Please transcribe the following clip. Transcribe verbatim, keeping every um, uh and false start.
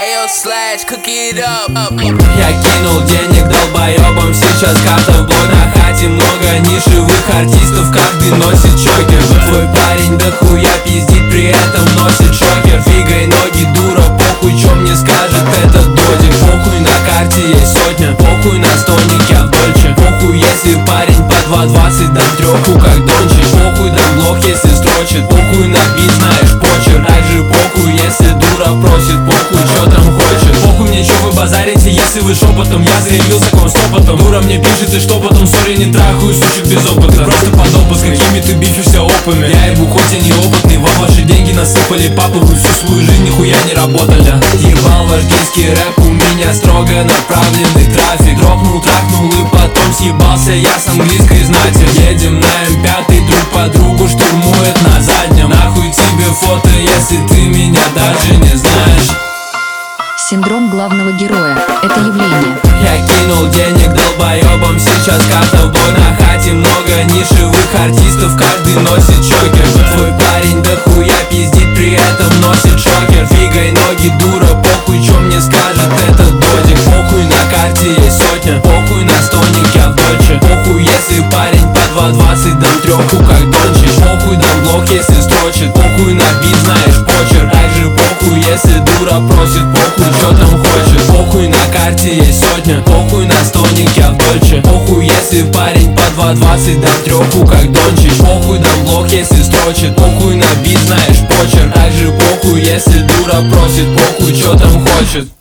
Ayo slash, cook it up. Я кинул денег долбоебам, сейчас карта в блог. На хате много нишевых артистов, каждый носит чокер. Твой парень дохуя пиздит, при этом носит шокер. Фигай ноги, дура, похуй, чё мне скажет этот додик. Похуй, на карте есть сотня, похуй, на стольнике в Дольче. Похуй, если парень по два двадцать, дам трёху, как Дончич. Похуй, дам блок, если строчит. Похуй, на бит, знаешь, почер. Также похуй, если дура просит. Похуй, чё там хочет. Похуй мне, чё вы базарите, если вы шепотом. Я заявился к вам стопотом. Дура мне пишет, и что потом? Сори, не трахаю сучек без опыта. Просто под опыт, с какими ты бифишься опами. Я ебу, хоть и неопытный. Вам ваши деньги насыпали, папа, вы всю свою жизнь нихуя не работали. Ебал ваш гейский рэп, у меня строго направленный трафик. Дропнул, трахнул и потом съебался я с английской знати. Едем на эм пять, друг подругу штурмует на заднем. Нахуй тебе фото, если ты меня даже не знаешь. Синдром главного героя – это явление. Я кинул денег долбоебам, сейчас карта в блог. На хате много нишевых артистов, каждый носит чокер. Твой парень дохуя пиздит, при этом носит шокер. Фигай ноги, дура, похуй, чё мне скажет этот додик. Похуй, на карте есть сотня, похуй, на стольнике в Дольче. Похуй, если парень по два двадцать, дам трёху, как Дончич. Похуй, дам блок, если строчит. Похуй, на бит, знаешь, почер. Также похуй, если дура просит. Похуй, чё там хочет. Похуй, на карте есть сотня, похуй, на стольнике в Дольче. Похуй, если парень по два двадцать, дам трёху, как Дончич. Похуй, дам блок, если строчит. Похуй, на бит, знаешь, почер. Также похуй, если дура просит. Похуй, чё там хочет.